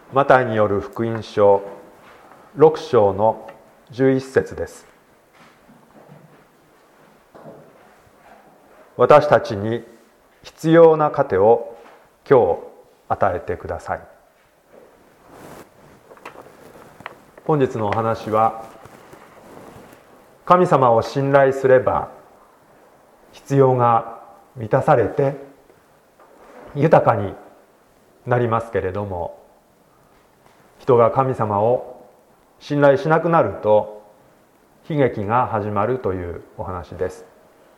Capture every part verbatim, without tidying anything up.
マタイによる福音書ろく章のじゅういち節です。私たちに必要な糧を今日与えてください。本日のお話は、神様を信頼すれば必要が満たされて豊かになりますけれども、人が神様を信頼しなくなると悲劇が始まるというお話です。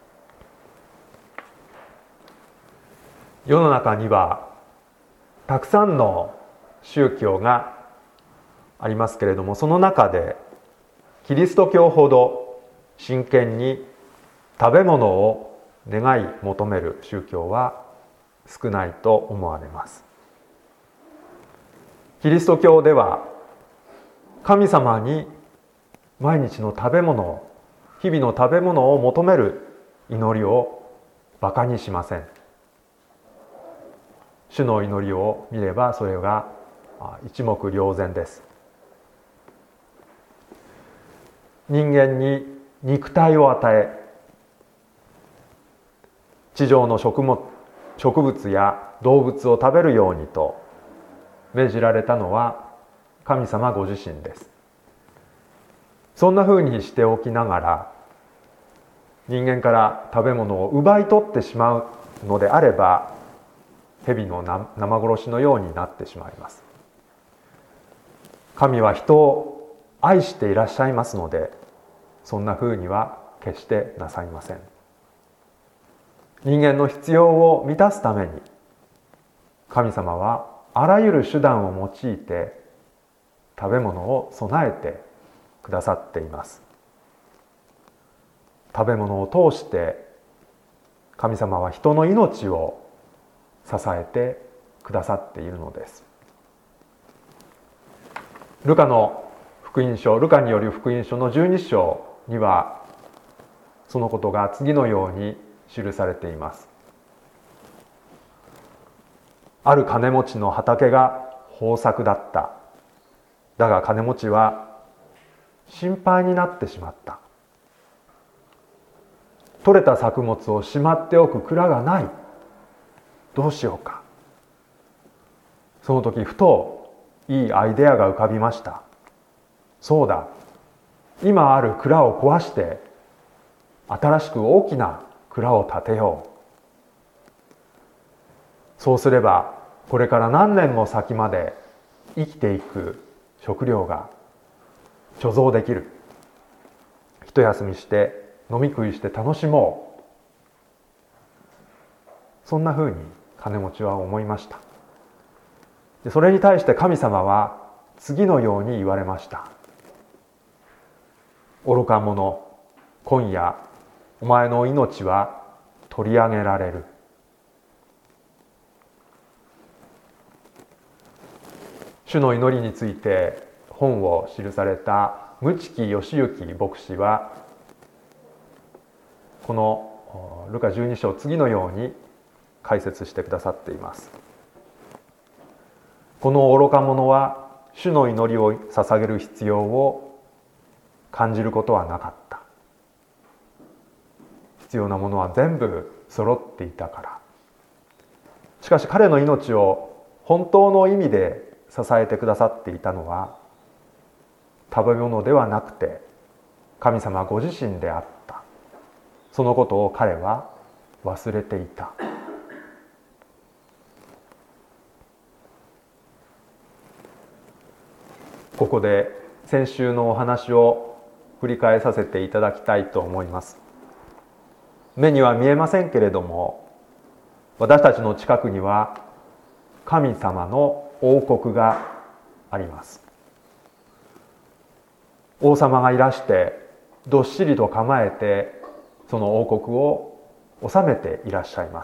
世の中にはたくさんの宗教がありますけれども、その中でキリスト教ほど真剣に食べ物を願い求める宗教は少ないと思われます。キリスト教では神様に毎日の食べ物を、日々の食べ物を求める祈りをバカにしません。主の祈りを見ればそれが一目瞭然です。人間に肉体を与え、地上の食物、植物や動物を食べるようにと命じられたのは神様ご自身です。そんなふうにしておきながら、人間から食べ物を奪い取ってしまうのであれば、蛇の生殺しのようになってしまいます。神は人を愛していらっしゃいますので、そんなふうには決してなさいません。人間の必要を満たすために、神様はあらゆる手段を用いて食べ物を備えてくださっています。食べ物を通して神様は人の命を支えてくださっているのです。ルカの福音書、ルカによる福音書のじゅうに章にはそのことが次のように記されています。ある金持ちの畑が豊作だった。だが金持ちは心配になってしまった。取れた作物をしまっておく蔵がない。どうしようか。その時ふといいアイデアが浮かびました。そうだ。今ある蔵を壊して新しく大きな蔵を建てよう。そうすればこれから何年も先まで生きていく食料が貯蔵できる。一休みして飲み食いして楽しもう。そんなふうに金持ちは思いました。でそれに対して神様は次のように言われました。愚か者、今夜お前の命は取り上げられる。主の祈りについて本を記された無知義行牧師は、このルカじゅうに章次のように解説してくださっています。この愚か者は主の祈りを捧げる必要を感じることはなかった。必要なものは全部揃っていたから。しかし彼の命を本当の意味で支えてくださっていたのは食べ物ではなくて神様ご自身であった。そのことを彼は忘れていた。ここで先週のお話を振り返させていただきたいと思います。目には見えませんけれども、私たちの近くには神様の王国があります。王様がいらしてどっしりと構えてその王国を治めていらっしゃいます。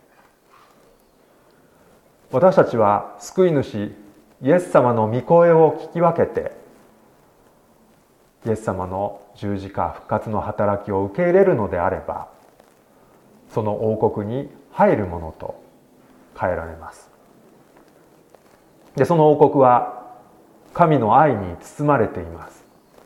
私たちは救い主イエス様の御声を聞き分けて、イエス様の十字架復活の働きを受け入れるのであれば、その王国に入るものと変えられます。 でその王国は神の愛に包まれています。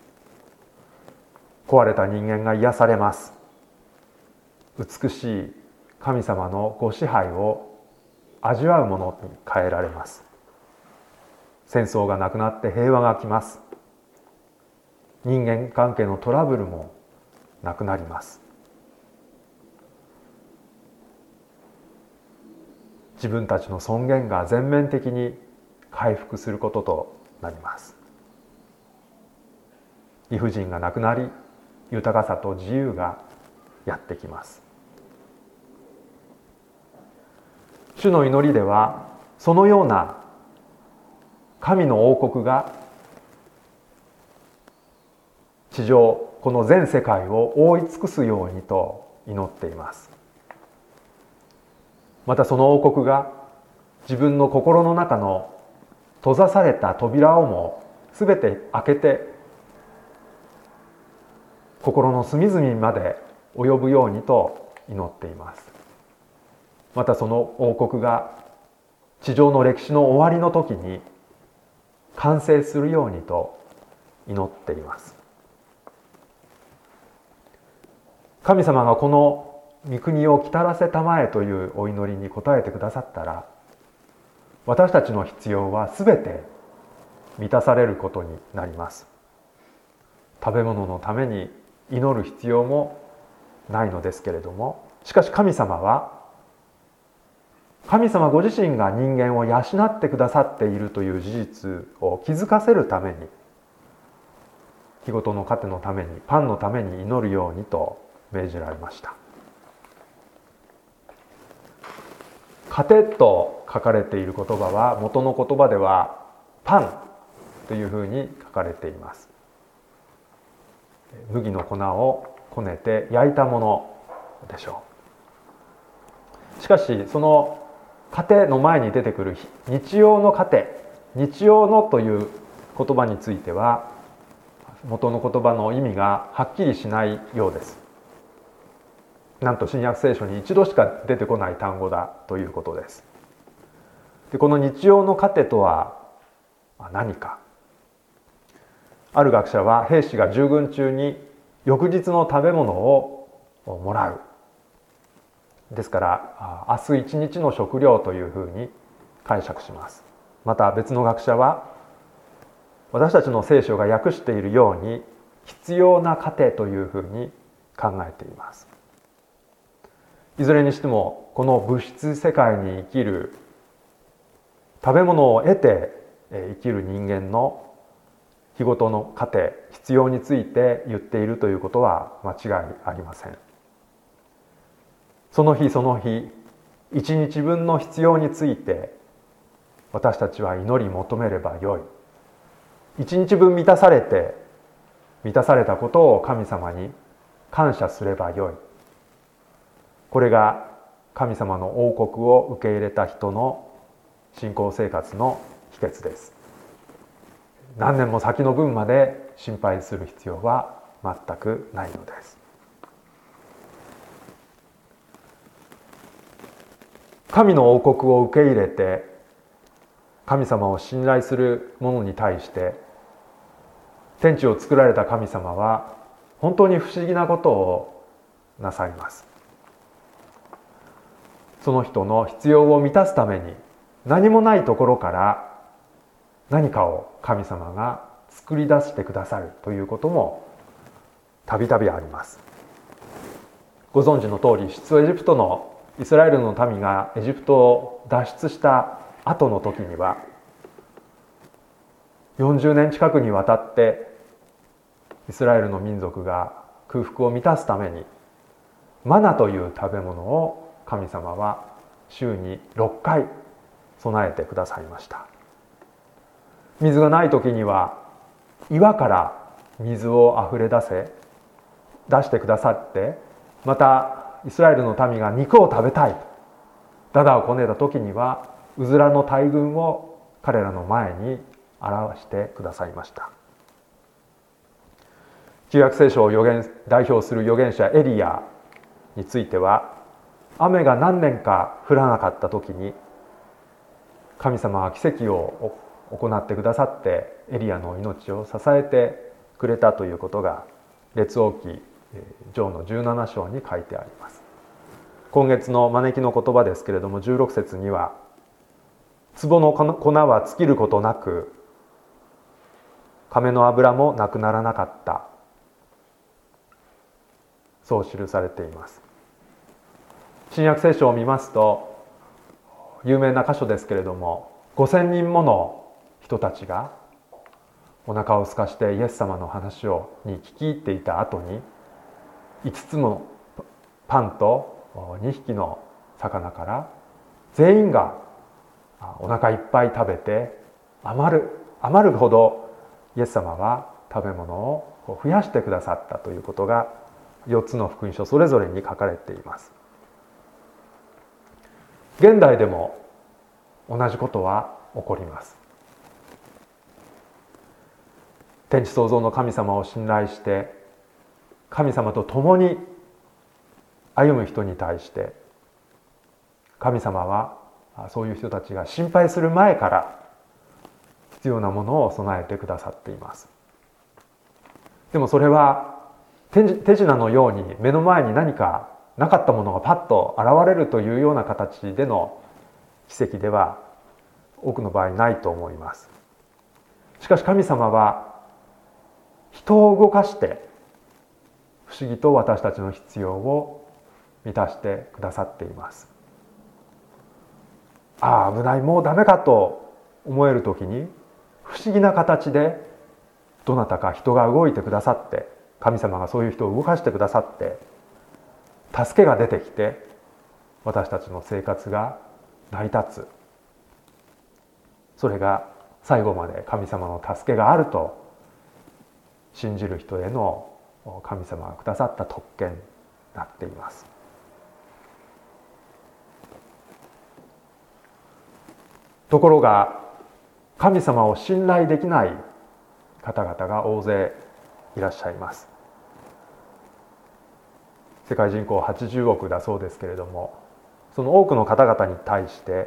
壊れた人間が癒されます。美しい神様のご支配を味わうものに変えられます。戦争がなくなって平和が来ます。人間関係のトラブルもなくなります。自分たちの尊厳が全面的に回復することとなります。理不尽がなくなり、豊かさと自由がやってきます。主の祈りでは、そのような神の王国が地上、この全世界を覆い尽くすようにと祈っています。またその王国が自分の心の中の閉ざされた扉をもすべて開けて、心の隅々まで及ぶようにと祈っています。またその王国が地上の歴史の終わりの時に完成するようにと祈っています。神様がこの御国を来たらせたまえというお祈りに応えてくださったら、私たちの必要はすべて満たされることになります。食べ物のために祈る必要もないのですけれども、しかし神様は神様ご自身が人間を養ってくださっているという事実を気づかせるために、日ごとの糧のために、パンのために祈るようにと命じられました。糧と書かれている言葉は、元の言葉ではパンというふうに書かれています。麦の粉をこねて焼いたものでしょう。しかしその糧の前に出てくる日曜の糧、日曜のという言葉については元の言葉の意味がはっきりしないようです。なんと新約聖書に一度しか出てこない単語だということです。でこの日曜の糧とは何か。ある学者は兵士が従軍中に翌日の食べ物をもらう。ですから明日一日の食料というふうに解釈します。また別の学者は私たちの聖書が訳しているように必要な糧というふうに考えています。いずれにしてもこの物質世界に生きる、食べ物を得て生きる人間の日ごとの糧、必要について言っているということは間違いありません。その日その日、一日分の必要について私たちは祈り求めればよい。一日分満たされて、満たされたことを神様に感謝すればよい。これが神様の王国を受け入れた人の信仰生活の秘訣です。何年も先の分まで心配する必要は全くないのです。神の王国を受け入れて神様を信頼する者に対して天地を作られた神様は本当に不思議なことをなさいます。その人の必要を満たすために何もないところから何かを神様が作り出してくださるということもたびたびあります。ご存知の通り、出エジプトのイスラエルの民がエジプトを脱出した後の時にはよんじゅうねん近くにわたってイスラエルの民族が空腹を満たすためにマナという食べ物を神様は週にろっかい備えてくださいました。水がない時には岩から水をあふれ出せ出してくださって、またイスラエルの民が肉を食べたいとダダをこねた時にはうずらの大群を彼らの前に表してくださいました。旧約聖書を預言代表する預言者エリヤについては、雨が何年か降らなかった時に神様は奇跡を行ってくださってエリアの命を支えてくれたということが列王記上のじゅうなな章に書いてあります。今月の招きの言葉ですけれども、じゅうろく節には壺の粉は尽きることなく亀の油もなくならなかった、そう記されています。新約聖書を見ますと有名な箇所ですけれども、ごせんにんもの人たちがお腹を空かしてイエス様の話をに聞き入っていた後に、いつつもパンとにひきの魚から全員がお腹いっぱい食べて余る余るほどイエス様は食べ物を増やしてくださったということがよっつの福音書それぞれに書かれています。現代でも同じことは起こります。天地創造の神様を信頼して神様と共に歩む人に対して神様はそういう人たちが心配する前から必要なものを備えてくださっています。でもそれは手品のように目の前に何かなかったものがパッと現れるというような形での奇跡では多くの場合ないと思います。しかし神様は人を動かして不思議と私たちの必要を満たしてくださっています。ああ危ない、もうダメかと思える時に不思議な形でどなたか人が動いてくださって、神様がそういう人を動かしてくださって助けが出てきて私たちの生活が成り立つ。それが最後まで神様の助けがあると信じる人への神様がくださった特権になっています。ところが神様を信頼できない方々が大勢いらっしゃいます。世界人口はちじゅうおくだそうですけれども、その多くの方々に対して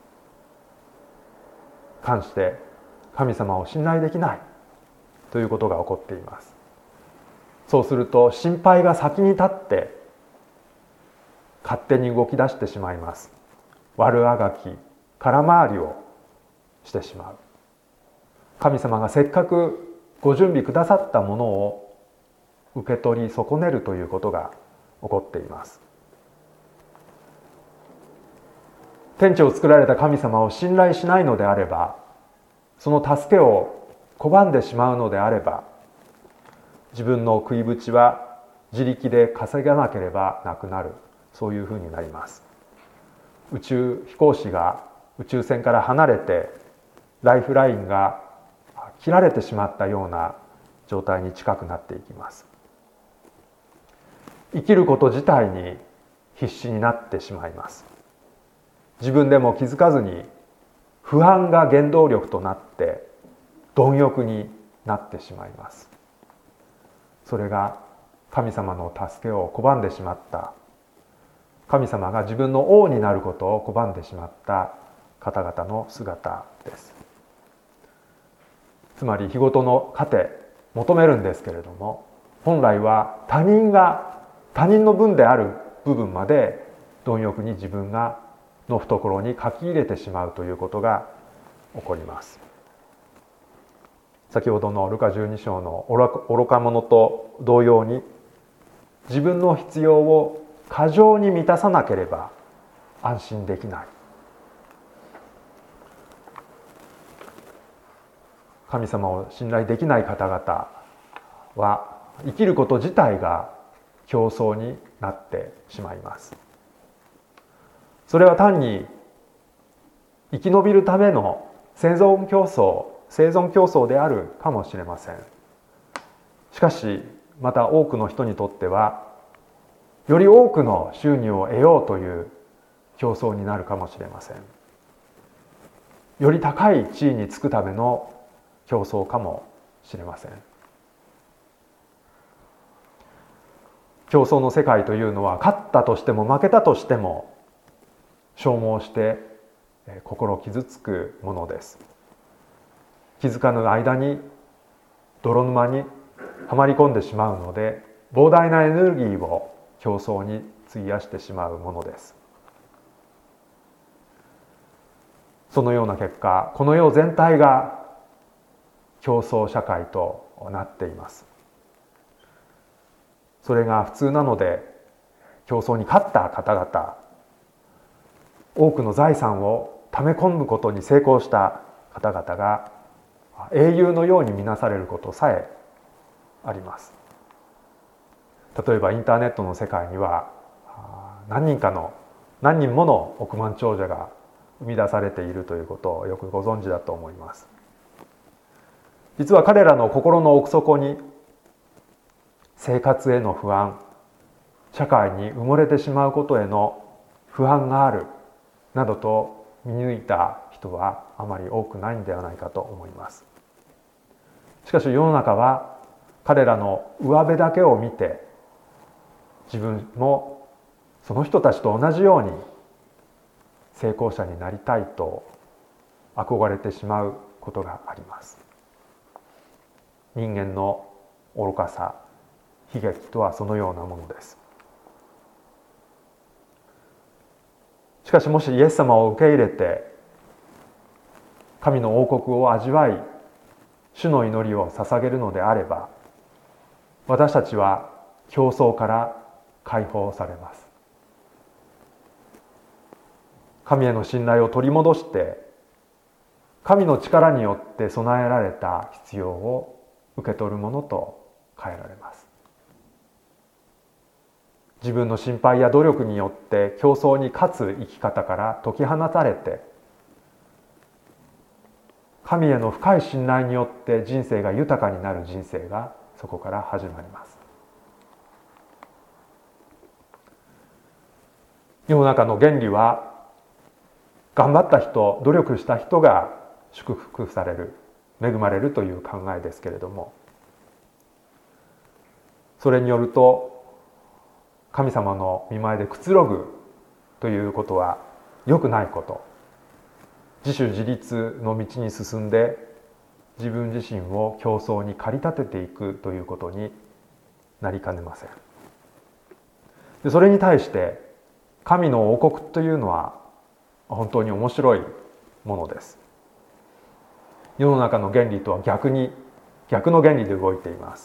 関して神様を信頼できないということが起こっています。そうすると心配が先に立って勝手に動き出してしまいます。悪あがき、空回りをしてしまう。神様がせっかくご準備くださったものを受け取り損ねるということが起こっています。天地を作られた神様を信頼しないのであれば、その助けを拒んでしまうのであれば、自分の食いぶちは自力で稼がなければなくなる、そういうふうになります。宇宙飛行士が宇宙船から離れてライフラインが切られてしまったような状態に近くなっていきます。生きること自体に必死になってしまいます。自分でも気づかずに不安が原動力となって貪欲になってしまいます。それが神様の助けを拒んでしまった、神様が自分の王になることを拒んでしまった方々の姿です。つまり日ごとの糧求めるんですけれども、本来は他人が他人の分である部分まで貪欲に自分がの懐に書き入れてしまうということが起こります。先ほどのルカじゅうに章の愚か者と同様に、自分の必要を過剰に満たさなければ安心できない。神様を信頼できない方々は生きること自体が競争になってしまいます。それは単に生き延びるための生存競争、生存競争であるかもしれません。しかしまた多くの人にとってはより多くの収入を得ようという競争になるかもしれません。より高い地位につくための競争かもしれません。競争の世界というのは勝ったとしても負けたとしても消耗して心傷つくものです。気づかぬ間に泥沼にはまり込んでしまうので、膨大なエネルギーを競争に費やしてしまうものです。そのような結果、この世全体が競争社会となっています。それが普通なので、競争に勝った方々、多くの財産を溜め込むことに成功した方々が英雄のように見なされることさえあります。例えばインターネットの世界には何人かの何人もの億万長者が生み出されているということをよくご存知だと思います。実は彼らの心の奥底に生活への不安、社会に埋もれてしまうことへの不安があるなどと見抜いた人はあまり多くないんではないかと思います。しかし世の中は彼らの上辺だけを見て、自分もその人たちと同じように成功者になりたいと憧れてしまうことがあります。人間の愚かさ、悲劇とはそのようなものです。しかしもしイエス様を受け入れて神の王国を味わい、主の祈りを捧げるのであれば、私たちは競争から解放されます。神への信頼を取り戻して、神の力によって備えられた必要を受け取るものと変えられます。自分の心配や努力によって競争に勝つ生き方から解き放たれて、神への深い信頼によって人生が豊かになる人生がそこから始まります。世の中の原理は、頑張った人、努力した人が祝福される、恵まれるという考えですけれども、それによると神様の御前でくつろぐということは良くないこと、自主自立の道に進んで自分自身を競争に駆り立てていくということになりかねません。でそれに対して神の王国というのは本当に面白いものです。世の中の原理とは逆に逆の原理で動いています。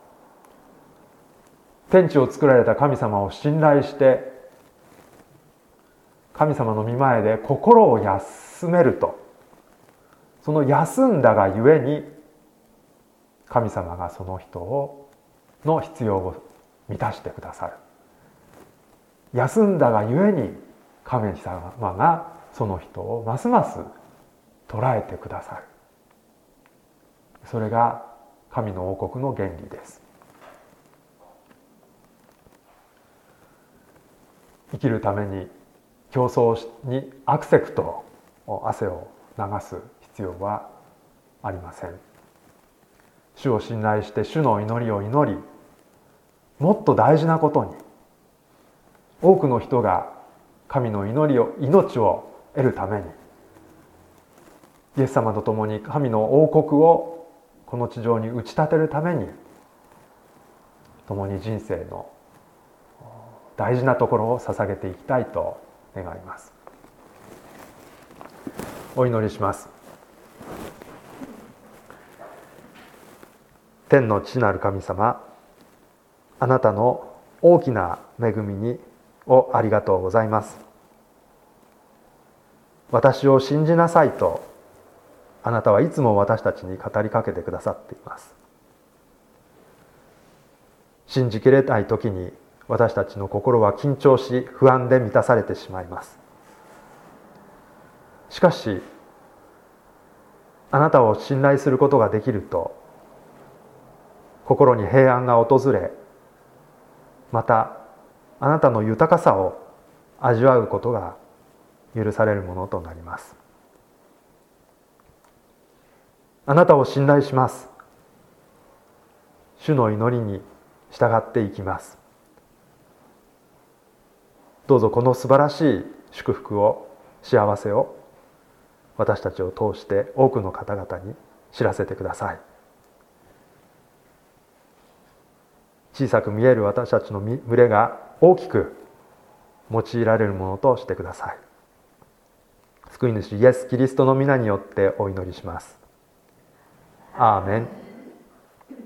天地を作られた神様を信頼して、神様の御前で心を休めると、その休んだがゆえに神様がその人をの必要を満たしてくださる。休んだがゆえに神様がその人をますます捉えてくださる。それが神の王国の原理です。生きるために競争にアクセクト、汗を流す必要はありません。主を信頼して主の祈りを祈り、もっと大事なことに、多くの人が神の祈りを、命を得るために、イエス様と共に神の王国をこの地上に打ち立てるために、共に人生の大事なところを捧げていきたいと願います。お祈りします。天の父なる神様、あなたの大きな恵みにをありがとうございます。私を信じなさいとあなたはいつも私たちに語りかけてくださっています。信じきれない時に私たちの心は緊張し、不安で満たされてしまいます。しかしあなたを信頼することができると、心に平安が訪れ、またあなたの豊かさを味わうことが許されるものとなります。あなたを信頼します。主の祈りに従っていきます。どうぞこの素晴らしい祝福を、幸せを私たちを通して多くの方々に知らせてください。小さく見える私たちの群れが大きく用いられるものとしてください。救い主イエス・キリストの皆によってお祈りします。アーメン。